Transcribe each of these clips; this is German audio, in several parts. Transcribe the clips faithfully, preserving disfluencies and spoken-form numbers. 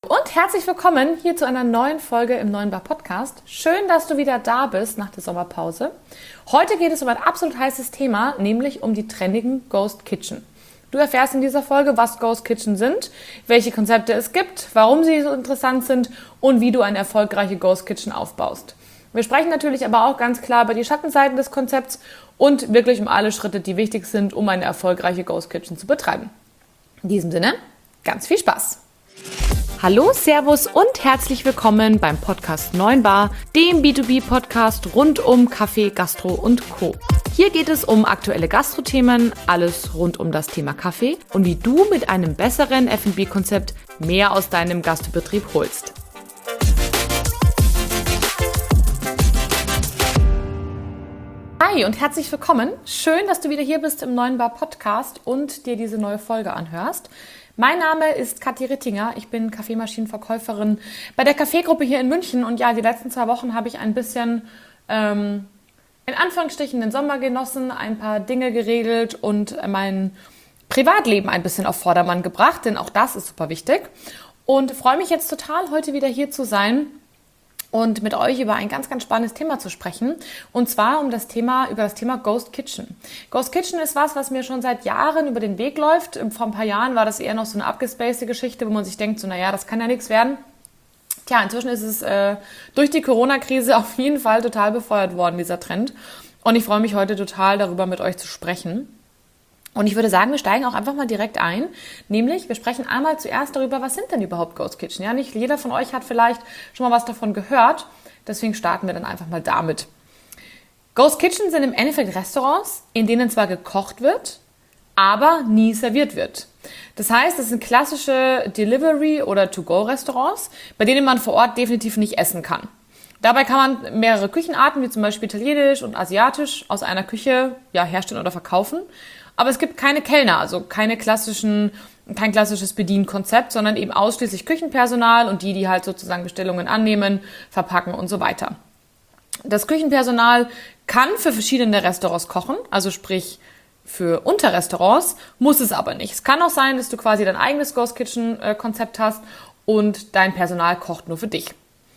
Und herzlich willkommen hier zu einer neuen Folge im Neuen Bar Podcast. Schön, dass du wieder da bist nach der Sommerpause. Heute geht es um ein absolut heißes Thema, nämlich um die trendigen Ghost Kitchen. Du erfährst in dieser Folge, was Ghost Kitchen sind, welche Konzepte es gibt, warum sie so interessant sind und wie du eine erfolgreiche Ghost Kitchen aufbaust. Wir sprechen natürlich aber auch ganz klar über die Schattenseiten des Konzepts und wirklich um alle Schritte, die wichtig sind, um eine erfolgreiche Ghost Kitchen zu betreiben. In diesem Sinne, ganz viel Spaß! Hallo, Servus und herzlich willkommen beim Podcast Neuen Bar, dem B zwei B-Podcast rund um Kaffee, Gastro und Co. Hier geht es um aktuelle Gastro-Themen, alles rund um das Thema Kaffee und wie du mit einem besseren F und B-Konzept mehr aus deinem Gastbetrieb holst. Hi und herzlich willkommen. Schön, dass du wieder hier bist im Neuen Bar Podcast und dir diese neue Folge anhörst. Mein Name ist Kathi Rittinger, ich bin Kaffeemaschinenverkäuferin bei der Kaffeegruppe hier in München und ja, die letzten zwei Wochen habe ich ein bisschen, ähm, in Anführungsstrichen, den Sommer genossen, ein paar Dinge geregelt und mein Privatleben ein bisschen auf Vordermann gebracht, denn auch das ist super wichtig und freue mich jetzt total, heute wieder hier zu sein und mit euch über ein ganz, ganz spannendes Thema zu sprechen. Und zwar um das Thema, über das Thema Ghost Kitchen. Ghost Kitchen ist was, was mir schon seit Jahren über den Weg läuft. Vor ein paar Jahren war das eher noch so eine abgespacede Geschichte, wo man sich denkt, so, naja, das kann ja nichts werden. Tja, inzwischen ist es äh, durch die Corona-Krise auf jeden Fall total befeuert worden, dieser Trend. Und ich freue mich heute total, darüber mit euch zu sprechen. Und ich würde sagen, wir steigen auch einfach mal direkt ein, nämlich wir sprechen einmal zuerst darüber, was sind denn überhaupt Ghost Kitchen? Ja, nicht jeder von euch hat vielleicht schon mal was davon gehört, deswegen starten wir dann einfach mal damit. Ghost Kitchen sind im Endeffekt Restaurants, in denen zwar gekocht wird, aber nie serviert wird. Das heißt, es sind klassische Delivery- oder To-Go-Restaurants, bei denen man vor Ort definitiv nicht essen kann. Dabei kann man mehrere Küchenarten, wie zum Beispiel italienisch und asiatisch, aus einer Küche ja, herstellen oder verkaufen. Aber es gibt keine Kellner, also keine klassischen, kein klassisches Bedienkonzept, sondern eben ausschließlich Küchenpersonal und die, die halt sozusagen Bestellungen annehmen, verpacken und so weiter. Das Küchenpersonal kann für verschiedene Restaurants kochen, also sprich für Unterrestaurants, muss es aber nicht. Es kann auch sein, dass du quasi dein eigenes Ghost Kitchen Konzept hast und dein Personal kocht nur für dich.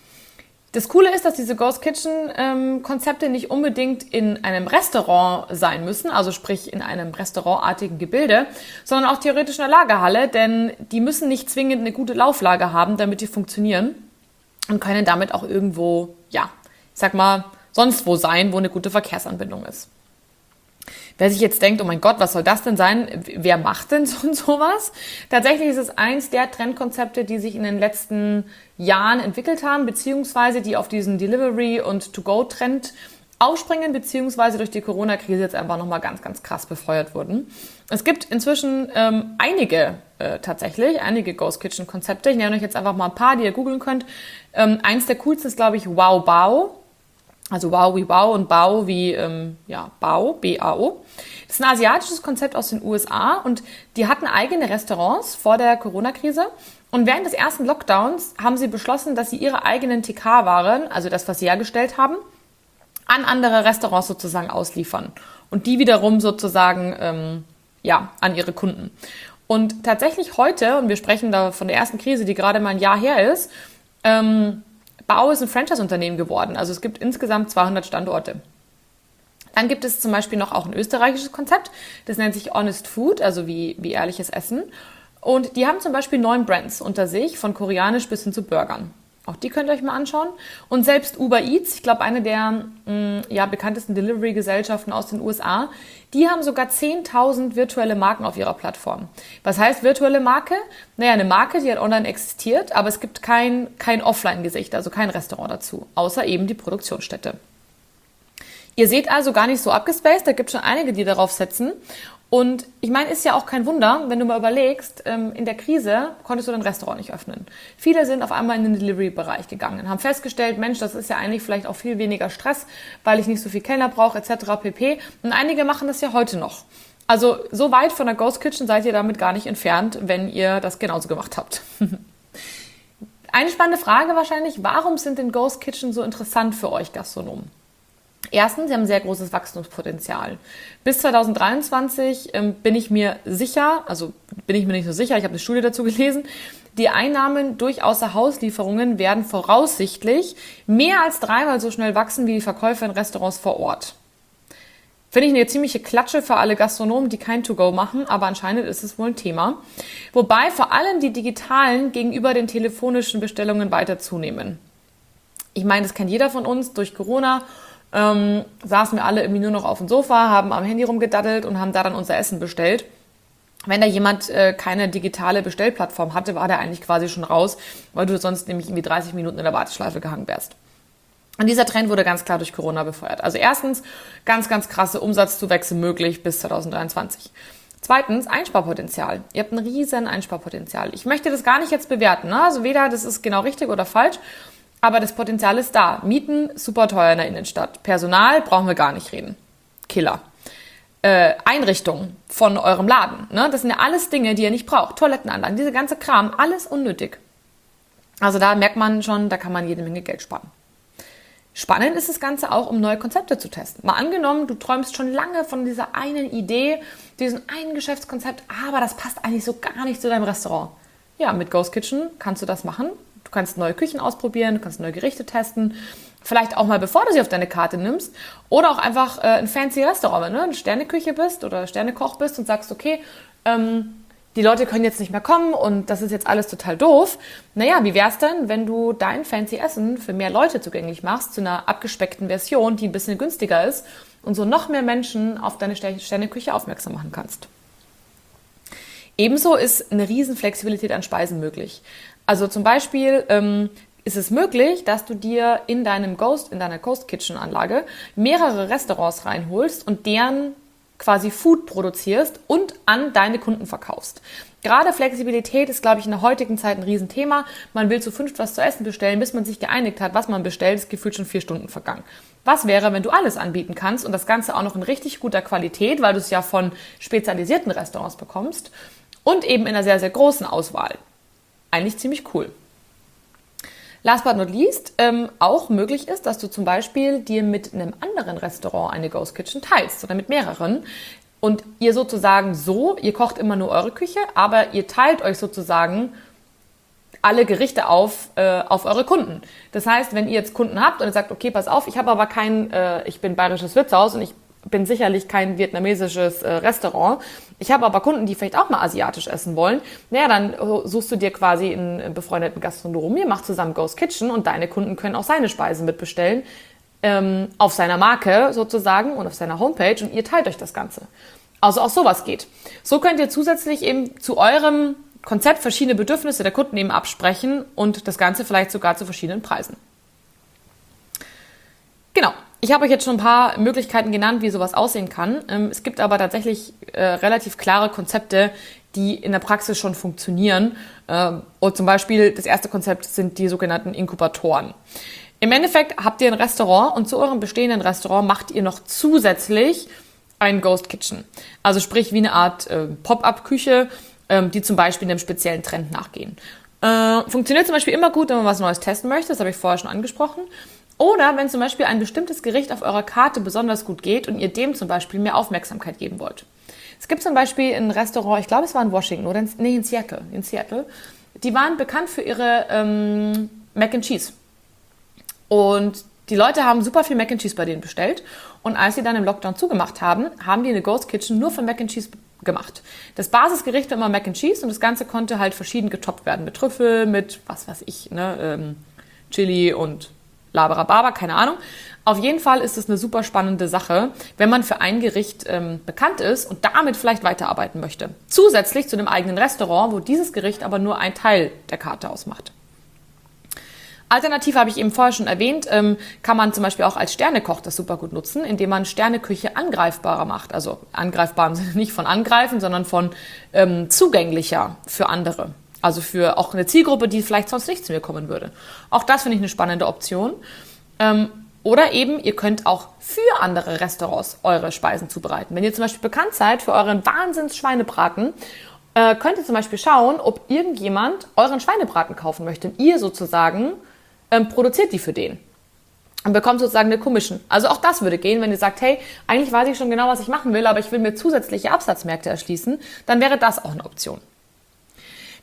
Das Coole ist, dass diese Ghost Kitchen-Konzepte ähm, nicht unbedingt in einem Restaurant sein müssen, also sprich in einem restaurantartigen Gebilde, sondern auch theoretisch in einer Lagerhalle, denn die müssen nicht zwingend eine gute Lauflage haben, damit die funktionieren und können damit auch irgendwo, ja, ich sag mal, sonst wo sein, wo eine gute Verkehrsanbindung ist. Wer sich jetzt denkt, oh mein Gott, was soll das denn sein? Wer macht denn so und sowas? Tatsächlich ist es eins der Trendkonzepte, die sich in den letzten Jahren entwickelt haben, beziehungsweise die auf diesen Delivery- und To-Go-Trend aufspringen, beziehungsweise durch die Corona-Krise jetzt einfach nochmal ganz, ganz krass befeuert wurden. Es gibt inzwischen ähm, einige, äh, tatsächlich, einige Ghost Kitchen-Konzepte. Ich nenne euch jetzt einfach mal ein paar, die ihr googeln könnt. Ähm, eins der coolsten ist, glaube ich, Wow Bao. Also Wow wie Wow und Bao wie ähm, ja, Bao, B A O. Das ist ein asiatisches Konzept aus den U S A und die hatten eigene Restaurants vor der Corona-Krise. Und während des ersten Lockdowns haben sie beschlossen, dass sie ihre eigenen T K-Waren, also das, was sie hergestellt haben, an andere Restaurants sozusagen ausliefern. Und die wiederum sozusagen ähm, ja, an ihre Kunden. Und tatsächlich heute, und wir sprechen da von der ersten Krise, die gerade mal ein Jahr her ist, ähm, Bao ist ein Franchise-Unternehmen geworden, also es gibt insgesamt zweihundert Standorte. Dann gibt es zum Beispiel noch auch ein österreichisches Konzept, das nennt sich Honest Food, also wie, wie ehrliches Essen. Und die haben zum Beispiel neun Brands unter sich, von koreanisch bis hin zu Burgern. Auch die könnt ihr euch mal anschauen. Und selbst Uber Eats, ich glaube eine der mh, ja, bekanntesten Delivery-Gesellschaften aus den U S A, die haben sogar zehntausend virtuelle Marken auf ihrer Plattform. Was heißt virtuelle Marke? Naja, eine Marke, die halt online existiert, aber es gibt kein, kein Offline-Gesicht, also kein Restaurant dazu, außer eben die Produktionsstätte. Ihr seht also gar nicht so abgespaced, da gibt es schon einige, die darauf setzen. Und ich meine, ist ja auch kein Wunder, wenn du mal überlegst, in der Krise konntest du dein Restaurant nicht öffnen. Viele sind auf einmal in den Delivery-Bereich gegangen, haben festgestellt, Mensch, das ist ja eigentlich vielleicht auch viel weniger Stress, weil ich nicht so viel Kellner brauche, et cetera pp. Und einige machen das ja heute noch. Also so weit von der Ghost Kitchen seid ihr damit gar nicht entfernt, wenn ihr das genauso gemacht habt. Eine spannende Frage wahrscheinlich, warum sind denn Ghost Kitchen so interessant für euch Gastronomen? Erstens, sie haben ein sehr großes Wachstumspotenzial. Bis zwanzig dreiundzwanzig ähm, bin ich mir sicher, also bin ich mir nicht so sicher, ich habe eine Studie dazu gelesen, Die Einnahmen durch Außerhauslieferungen werden voraussichtlich mehr als dreimal so schnell wachsen wie die Verkäufe in Restaurants vor Ort. Finde ich eine ziemliche Klatsche für alle Gastronomen, die kein To-Go machen, aber anscheinend ist es wohl ein Thema. Wobei vor allem die digitalen gegenüber den telefonischen Bestellungen weiter zunehmen. Ich meine, das kennt jeder von uns. Durch Corona ähm, saßen wir alle irgendwie nur noch auf dem Sofa, haben am Handy rumgedaddelt und haben da dann unser Essen bestellt. Wenn da jemand äh, keine digitale Bestellplattform hatte, war der eigentlich quasi schon raus, weil du sonst nämlich irgendwie dreißig Minuten in der Warteschleife gehangen wärst. Und dieser Trend wurde ganz klar durch Corona befeuert. Also erstens, ganz, ganz krasse Umsatzzuwächse möglich bis zwanzig dreiundzwanzig. Zweitens, Einsparpotenzial. Ihr habt ein riesen Einsparpotenzial. Ich möchte das gar nicht jetzt bewerten, ne? Also weder das ist genau richtig oder falsch, aber das Potenzial ist da. Mieten, super teuer in der Innenstadt. Personal, brauchen wir gar nicht reden. Killer. Äh, Einrichtung von eurem Laden, ne? Das sind ja alles Dinge, die ihr nicht braucht. Toilettenanlagen, diese ganze Kram, alles unnötig. Also da merkt man schon, da kann man jede Menge Geld sparen. Spannend ist das Ganze auch, um neue Konzepte zu testen. Mal angenommen, du träumst schon lange von dieser einen Idee, diesem einen Geschäftskonzept, aber das passt eigentlich so gar nicht zu deinem Restaurant. Ja, mit Ghost Kitchen kannst du das machen. Du kannst neue Küchen ausprobieren, du kannst neue Gerichte testen. Vielleicht auch mal, bevor du sie auf deine Karte nimmst. Oder auch einfach äh, ein fancy Restaurant, wenn du eine Sterneküche bist oder Sternekoch bist und sagst, okay, ähm, die Leute können jetzt nicht mehr kommen und das ist jetzt alles total doof. Naja, wie wär's denn, wenn du dein fancy Essen für mehr Leute zugänglich machst, zu einer abgespeckten Version, die ein bisschen günstiger ist und so noch mehr Menschen auf deine Sterneküche aufmerksam machen kannst. Ebenso ist eine riesen Flexibilität an Speisen möglich. Also zum Beispiel ähm, ist es möglich, dass du dir in deinem Ghost, in deiner Ghost Kitchen Anlage mehrere Restaurants reinholst und deren quasi Food produzierst und an deine Kunden verkaufst. Gerade Flexibilität ist, glaube ich, in der heutigen Zeit ein Riesenthema. Man will zu fünft was zu essen bestellen, bis man sich geeinigt hat, was man bestellt, ist gefühlt schon vier Stunden vergangen. Was wäre, wenn du alles anbieten kannst und das Ganze auch noch in richtig guter Qualität, weil du es ja von spezialisierten Restaurants bekommst und eben in einer sehr, sehr großen Auswahl. Eigentlich ziemlich cool. Last but not least, ähm, auch möglich ist, dass du zum Beispiel dir mit einem anderen Restaurant eine Ghost Kitchen teilst oder mit mehreren und ihr sozusagen so, ihr kocht immer nur eure Küche, aber ihr teilt euch sozusagen alle Gerichte auf, äh, auf eure Kunden. Das heißt, wenn ihr jetzt Kunden habt und ihr sagt, okay, pass auf, ich habe aber kein, äh, ich bin bayerisches Wirtshaus und ich bin sicherlich kein vietnamesisches äh, Restaurant. Ich habe aber Kunden, die vielleicht auch mal asiatisch essen wollen. Naja, dann suchst du dir quasi einen befreundeten Gastronomen, ihr macht zusammen Ghost Kitchen und deine Kunden können auch seine Speisen mitbestellen, ähm, auf seiner Marke sozusagen und auf seiner Homepage und ihr teilt euch das Ganze. Also auch sowas geht. So könnt ihr zusätzlich eben zu eurem Konzept verschiedene Bedürfnisse der Kunden eben absprechen und das Ganze vielleicht sogar zu verschiedenen Preisen. Genau. Ich habe euch jetzt schon ein paar Möglichkeiten genannt, wie sowas aussehen kann. Es gibt aber tatsächlich äh, relativ klare Konzepte, die in der Praxis schon funktionieren. Ähm, und zum Beispiel das erste Konzept sind die sogenannten Inkubatoren. Im Endeffekt habt ihr ein Restaurant und zu eurem bestehenden Restaurant macht ihr noch zusätzlich ein Ghost Kitchen. Also sprich wie eine Art äh, Pop-up-Küche, ähm, die zum Beispiel einem speziellen Trend nachgehen. Äh, funktioniert zum Beispiel immer gut, wenn man was Neues testen möchte. Das habe ich vorher schon angesprochen. Oder wenn zum Beispiel ein bestimmtes Gericht auf eurer Karte besonders gut geht und ihr dem zum Beispiel mehr Aufmerksamkeit geben wollt. Es gibt zum Beispiel ein Restaurant, ich glaube es war in Washington oder in, nee, in Seattle, in Seattle. Die waren bekannt für ihre ähm, Mac and Cheese. Und die Leute haben super viel Mac and Cheese bei denen bestellt. Und als sie dann im Lockdown zugemacht haben, haben die eine Ghost Kitchen nur für Mac and Cheese gemacht. Das Basisgericht war immer Mac and Cheese und das Ganze konnte halt verschieden getoppt werden. Mit Trüffel, mit was weiß ich, ne, ähm, Chili und Laberababa, keine Ahnung. Auf jeden Fall ist es eine super spannende Sache, wenn man für ein Gericht ähm, bekannt ist und damit vielleicht weiterarbeiten möchte. Zusätzlich zu dem eigenen Restaurant, wo dieses Gericht aber nur ein Teil der Karte ausmacht. Alternativ habe ich eben vorher schon erwähnt, ähm, kann man zum Beispiel auch als Sternekoch das super gut nutzen, indem man Sterneküche angreifbarer macht. Also angreifbar im Sinne nicht von angreifen, sondern von ähm, zugänglicher für andere. Also für auch eine Zielgruppe, die vielleicht sonst nicht zu mir kommen würde. Auch das finde ich eine spannende Option. Ähm, oder eben, ihr könnt auch für andere Restaurants eure Speisen zubereiten. Wenn ihr zum Beispiel bekannt seid für euren Wahnsinns-Schweinebraten, äh, könnt ihr zum Beispiel schauen, ob irgendjemand euren Schweinebraten kaufen möchte. Und ihr sozusagen ähm, produziert die für den. Und bekommt sozusagen eine Commission. Also auch das würde gehen, wenn ihr sagt, hey, eigentlich weiß ich schon genau, was ich machen will, aber ich will mir zusätzliche Absatzmärkte erschließen, dann wäre das auch eine Option.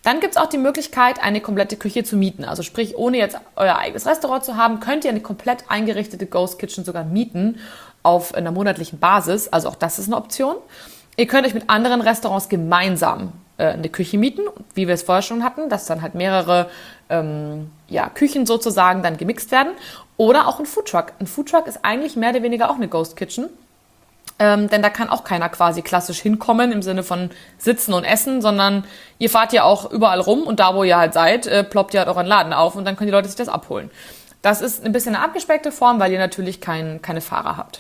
Dann gibt es auch die Möglichkeit, eine komplette Küche zu mieten. Also sprich, ohne jetzt euer eigenes Restaurant zu haben, könnt ihr eine komplett eingerichtete Ghost Kitchen sogar mieten auf einer monatlichen Basis. Also auch das ist eine Option. Ihr könnt euch mit anderen Restaurants gemeinsam äh, eine Küche mieten, wie wir es vorher schon hatten, dass dann halt mehrere ähm, ja, Küchen sozusagen dann gemixt werden. Oder auch ein Foodtruck. Ein Foodtruck ist eigentlich mehr oder weniger auch eine Ghost Kitchen. Ähm, denn da kann auch keiner quasi klassisch hinkommen im Sinne von sitzen und essen, sondern ihr fahrt ja auch überall rum und da, wo ihr halt seid, äh, ploppt ihr halt euren Laden auf und dann können die Leute sich das abholen. Das ist ein bisschen eine abgespeckte Form, weil ihr natürlich kein, keine Fahrer habt.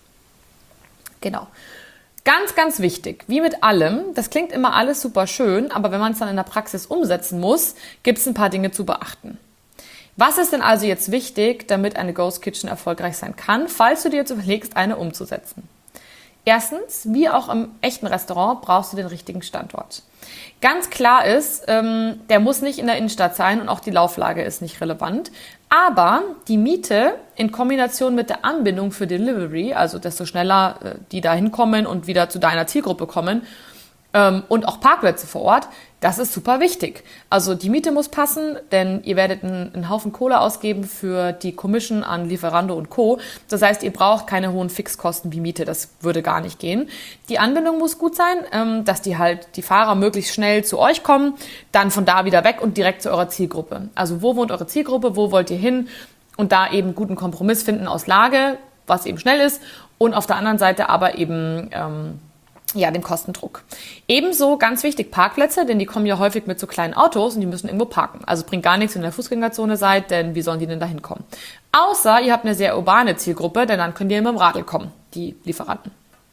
Genau. Ganz, ganz wichtig, wie mit allem, das klingt immer alles super schön, aber wenn man es dann in der Praxis umsetzen muss, gibt es ein paar Dinge zu beachten. Was ist denn also jetzt wichtig, damit eine Ghost Kitchen erfolgreich sein kann, falls du dir jetzt überlegst, eine umzusetzen? Erstens, wie auch im echten Restaurant, brauchst du den richtigen Standort. Ganz klar ist, ähm, der muss nicht in der Innenstadt sein und auch die Lauflage ist nicht relevant. Aber die Miete in Kombination mit der Anbindung für Delivery, also desto schneller äh, die da hinkommen und wieder zu deiner Zielgruppe kommen, ähm, und auch Parkplätze vor Ort, das ist super wichtig. Also die Miete muss passen, denn ihr werdet einen, einen Haufen Kohle ausgeben für die Commission an Lieferando und Co. Das heißt, ihr braucht keine hohen Fixkosten wie Miete, das würde gar nicht gehen. Die Anbindung muss gut sein, ähm, dass die halt die Fahrer möglichst schnell zu euch kommen, dann von da wieder weg und direkt zu eurer Zielgruppe. Also wo wohnt eure Zielgruppe, wo wollt ihr hin und da eben guten Kompromiss finden aus Lage, was eben schnell ist und auf der anderen Seite aber eben ähm, ja, den Kostendruck. Ebenso ganz wichtig Parkplätze, denn die kommen ja häufig mit so kleinen Autos und die müssen irgendwo parken. Also bringt gar nichts, wenn ihr in der Fußgängerzone seid, denn wie sollen die denn da hinkommen? Außer ihr habt eine sehr urbane Zielgruppe, denn dann könnt ihr mit dem Radl kommen, die Lieferanten.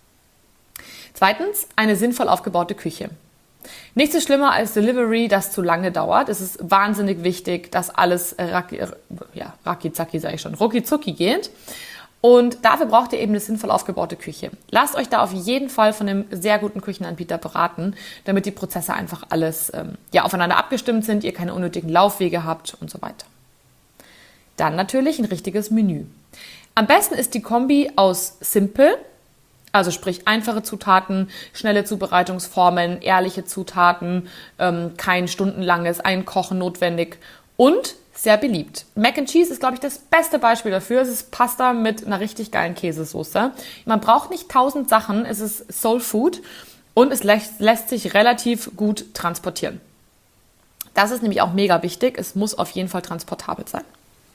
Zweitens, eine sinnvoll aufgebaute Küche. Nichts ist schlimmer als Delivery, das zu lange dauert. Es ist wahnsinnig wichtig, dass alles raki, ja, raki-zaki, sage ich schon, rucki-zucki geht. Und dafür braucht ihr eben eine sinnvoll aufgebaute Küche. Lasst euch da auf jeden Fall von einem sehr guten Küchenanbieter beraten, damit die Prozesse einfach alles ähm, ja, aufeinander abgestimmt sind, ihr keine unnötigen Laufwege habt und so weiter. Dann natürlich ein richtiges Menü. Am besten ist die Kombi aus simpel, also sprich einfache Zutaten, schnelle Zubereitungsformen, ehrliche Zutaten, ähm, kein stundenlanges Einkochen notwendig und sehr beliebt. Mac and Cheese ist, glaube ich, das beste Beispiel dafür. Es ist Pasta mit einer richtig geilen Käsesoße. Man braucht nicht tausend Sachen, es ist Soul Food und es lässt, lässt sich relativ gut transportieren. Das ist nämlich auch mega wichtig. Es muss auf jeden Fall transportabel sein.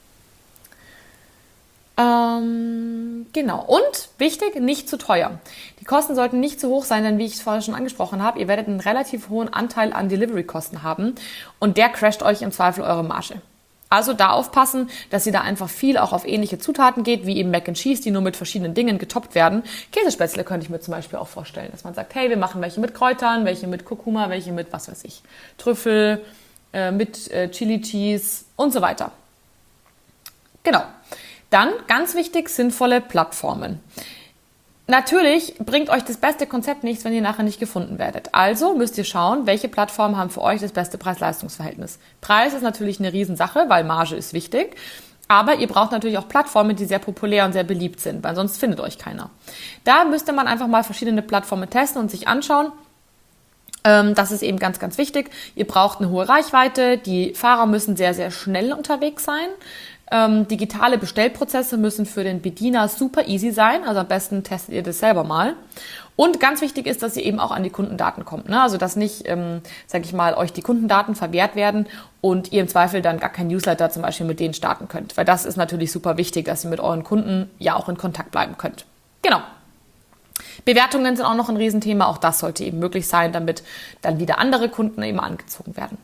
Ähm, genau. Und wichtig, nicht zu teuer. Die Kosten sollten nicht zu hoch sein, denn wie ich es vorher schon angesprochen habe, ihr werdet einen relativ hohen Anteil an Delivery-Kosten haben und der crasht euch im Zweifel eure Marge. Also da aufpassen, dass ihr da einfach viel auch auf ähnliche Zutaten geht, wie eben Mac and Cheese, die nur mit verschiedenen Dingen getoppt werden. Käsespätzle könnte ich mir zum Beispiel auch vorstellen, dass man sagt, hey, wir machen welche mit Kräutern, welche mit Kurkuma, welche mit, was weiß ich, Trüffel, äh, mit äh, Chili Cheese und so weiter. Genau. Dann, ganz wichtig, sinnvolle Plattformen. Natürlich bringt euch das beste Konzept nichts, wenn ihr nachher nicht gefunden werdet. Also müsst ihr schauen, welche Plattformen haben für euch das beste Preis-Leistungs-Verhältnis. Preis ist natürlich eine Riesensache, weil Marge ist wichtig. Aber ihr braucht natürlich auch Plattformen, die sehr populär und sehr beliebt sind, weil sonst findet euch keiner. Da müsste man einfach mal verschiedene Plattformen testen und sich anschauen. Das ist eben ganz, ganz wichtig. Ihr braucht eine hohe Reichweite. Die Fahrer müssen sehr, sehr schnell unterwegs sein. Ähm, digitale Bestellprozesse müssen für den Bediener super easy sein, also am besten testet ihr das selber mal. Und ganz wichtig ist, dass ihr eben auch an die Kundendaten kommt, ne? Also dass nicht, ähm, sag ich mal, euch die Kundendaten verwehrt werden und ihr im Zweifel dann gar kein Newsletter zum Beispiel mit denen starten könnt, weil das ist natürlich super wichtig, dass ihr mit euren Kunden ja auch in Kontakt bleiben könnt. Genau. Bewertungen sind auch noch ein Riesenthema, auch das sollte eben möglich sein, damit dann wieder andere Kunden eben angezogen werden.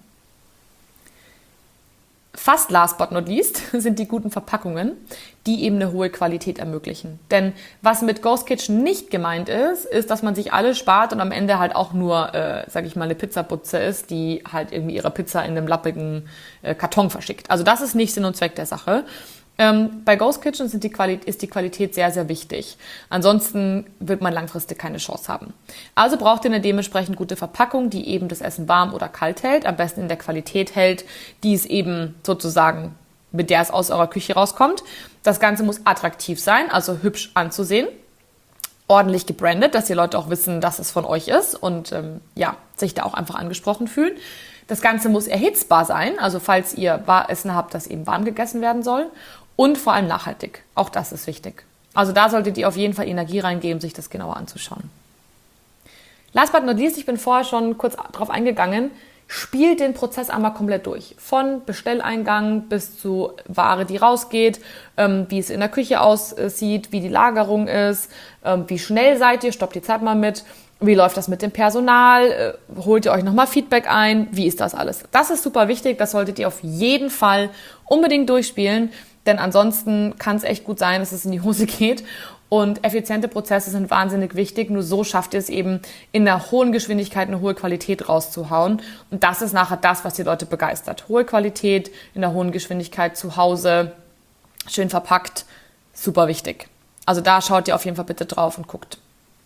Fast last but not least sind die guten Verpackungen, die eben eine hohe Qualität ermöglichen. Denn was mit Ghost Kitchen nicht gemeint ist, ist, dass man sich alles spart und am Ende halt auch nur, äh, sag ich mal, eine Pizzabutze ist, die halt irgendwie ihre Pizza in einem lappigen äh, Karton verschickt. Also das ist nicht Sinn und Zweck der Sache. Ähm, bei Ghost Kitchen sind die Quali- ist die Qualität sehr, sehr wichtig. Ansonsten wird man langfristig keine Chance haben. Also braucht ihr eine dementsprechend gute Verpackung, die eben das Essen warm oder kalt hält, am besten in der Qualität hält, die es eben sozusagen, mit der es aus eurer Küche rauskommt. Das Ganze muss attraktiv sein, also hübsch anzusehen, ordentlich gebrandet, dass die Leute auch wissen, dass es von euch ist und ähm, ja, sich da auch einfach angesprochen fühlen. Das Ganze muss erhitzbar sein, also falls ihr Essen habt, das eben warm gegessen werden soll. Und vor allem nachhaltig. Auch das ist wichtig. Also da solltet ihr auf jeden Fall Energie reingeben, sich das genauer anzuschauen. Last but not least, ich bin vorher schon kurz drauf eingegangen, spielt den Prozess einmal komplett durch. Von Bestelleingang bis zu Ware, die rausgeht, ähm, wie es in der Küche aussieht, wie die Lagerung ist, ähm, wie schnell seid ihr, stoppt die Zeit mal mit, wie läuft das mit dem Personal, äh, holt ihr euch nochmal Feedback ein, wie ist das alles? Das ist super wichtig, das solltet ihr auf jeden Fall unbedingt durchspielen, denn ansonsten kann es echt gut sein, dass es in die Hose geht. Und effiziente Prozesse sind wahnsinnig wichtig. Nur so schafft ihr es eben, in einer hohen Geschwindigkeit eine hohe Qualität rauszuhauen. Und das ist nachher das, was die Leute begeistert. Hohe Qualität in einer hohen Geschwindigkeit zu Hause, schön verpackt, super wichtig. Also da schaut ihr auf jeden Fall bitte drauf und guckt.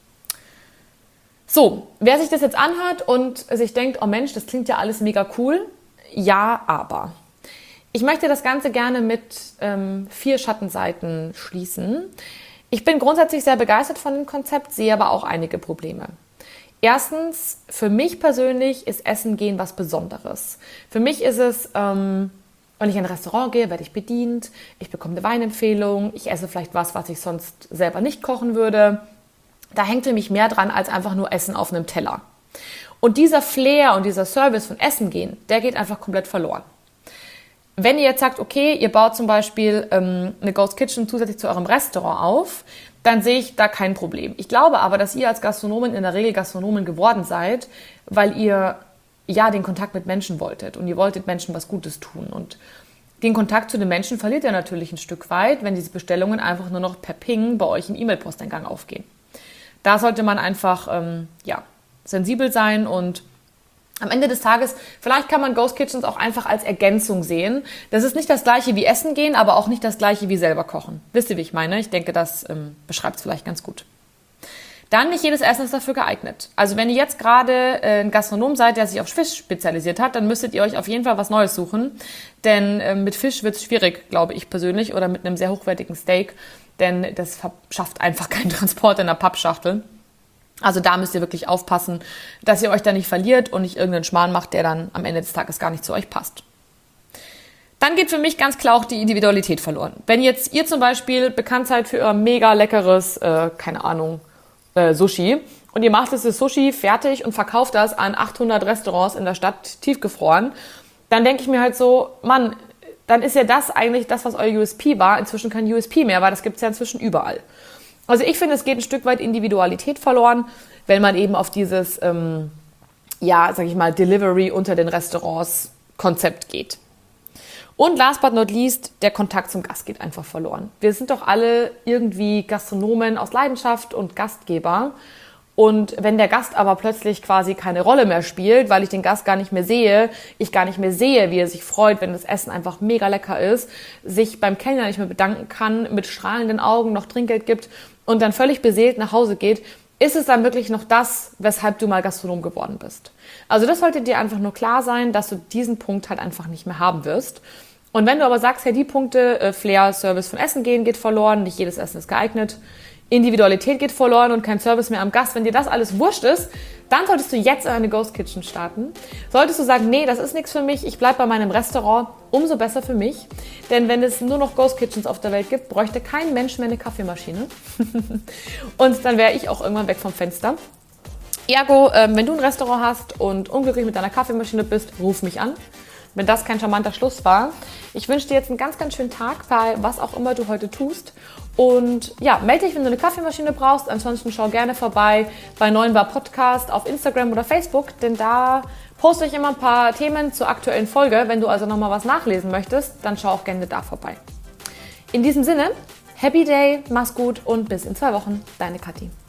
So, wer sich das jetzt anhört und sich denkt, oh Mensch, das klingt ja alles mega cool. Ja, aber. Ich möchte das Ganze gerne mit ähm, vier Schattenseiten schließen. Ich bin grundsätzlich sehr begeistert von dem Konzept, sehe aber auch einige Probleme. Erstens, für mich persönlich ist Essen gehen was Besonderes. Für mich ist es, ähm, wenn ich in ein Restaurant gehe, werde ich bedient, ich bekomme eine Weinempfehlung, ich esse vielleicht was, was ich sonst selber nicht kochen würde. Da hängt für mich mehr dran als einfach nur Essen auf einem Teller. Und dieser Flair und dieser Service von Essen gehen, der geht einfach komplett verloren. Wenn ihr jetzt sagt, okay, ihr baut zum Beispiel ähm, eine Ghost Kitchen zusätzlich zu eurem Restaurant auf, dann sehe ich da kein Problem. Ich glaube aber, dass ihr als Gastronomen in der Regel Gastronomen geworden seid, weil ihr ja den Kontakt mit Menschen wolltet und ihr wolltet Menschen was Gutes tun. Und den Kontakt zu den Menschen verliert ihr natürlich ein Stück weit, wenn diese Bestellungen einfach nur noch per Ping bei euch im E-Mail-Posteingang aufgehen. Da sollte man einfach ähm, ja, sensibel sein und am Ende des Tages, vielleicht kann man Ghost Kitchens auch einfach als Ergänzung sehen. Das ist nicht das Gleiche wie Essen gehen, aber auch nicht das Gleiche wie selber kochen. Wisst ihr, wie ich meine? Ich denke, das ähm, beschreibt es vielleicht ganz gut. Dann, nicht jedes Essen ist dafür geeignet. Also wenn ihr jetzt gerade äh, ein Gastronom seid, der sich auf Fisch spezialisiert hat, dann müsstet ihr euch auf jeden Fall was Neues suchen. Denn äh, mit Fisch wird es schwierig, glaube ich persönlich, oder mit einem sehr hochwertigen Steak. Denn das schafft einfach keinen Transport in einer Pappschachtel. Also da müsst ihr wirklich aufpassen, dass ihr euch da nicht verliert und nicht irgendeinen Schmarrn macht, der dann am Ende des Tages gar nicht zu euch passt. Dann geht für mich ganz klar auch die Individualität verloren. Wenn jetzt ihr zum Beispiel bekannt seid für euer mega leckeres, äh, keine Ahnung, äh, Sushi und ihr macht das Sushi fertig und verkauft das an achthundert Restaurants in der Stadt tiefgefroren, dann denke ich mir halt so, Mann, dann ist ja das eigentlich das, was euer U S P war, inzwischen kein U S P mehr, weil das gibt es ja inzwischen überall. Also ich finde, es geht ein Stück weit Individualität verloren, wenn man eben auf dieses, ähm, ja, sag ich mal, Delivery unter den Restaurants Konzept geht. Und last but not least, der Kontakt zum Gast geht einfach verloren. Wir sind doch alle irgendwie Gastronomen aus Leidenschaft und Gastgeber. Und wenn der Gast aber plötzlich quasi keine Rolle mehr spielt, weil ich den Gast gar nicht mehr sehe, ich gar nicht mehr sehe, wie er sich freut, wenn das Essen einfach mega lecker ist, sich beim Kellner nicht mehr bedanken kann, mit strahlenden Augen noch Trinkgeld gibt und dann völlig beseelt nach Hause geht, ist es dann wirklich noch das, weshalb du mal Gastronom geworden bist. Also das sollte dir einfach nur klar sein, dass du diesen Punkt halt einfach nicht mehr haben wirst. Und wenn du aber sagst, hey, die Punkte, äh, Flair, Service von Essen gehen, geht verloren, nicht jedes Essen ist geeignet, Individualität geht verloren und kein Service mehr am Gast. Wenn dir das alles wurscht ist, dann solltest du jetzt in eine Ghost Kitchen starten. Solltest du sagen, nee, das ist nichts für mich, ich bleibe bei meinem Restaurant, umso besser für mich. Denn wenn es nur noch Ghost Kitchens auf der Welt gibt, bräuchte kein Mensch mehr eine Kaffeemaschine. Und dann wäre ich auch irgendwann weg vom Fenster. Ergo, äh, wenn du ein Restaurant hast und unglücklich mit deiner Kaffeemaschine bist, ruf mich an. Wenn das kein charmanter Schluss war. Ich wünsche dir jetzt einen ganz, ganz schönen Tag bei was auch immer du heute tust. Und ja, melde dich, wenn du eine Kaffeemaschine brauchst. Ansonsten schau gerne vorbei bei Neuen Bar Podcast auf Instagram oder Facebook, denn da poste ich immer ein paar Themen zur aktuellen Folge. Wenn du also nochmal was nachlesen möchtest, dann schau auch gerne da vorbei. In diesem Sinne, Happy Day, mach's gut und bis in zwei Wochen. Deine Kathi.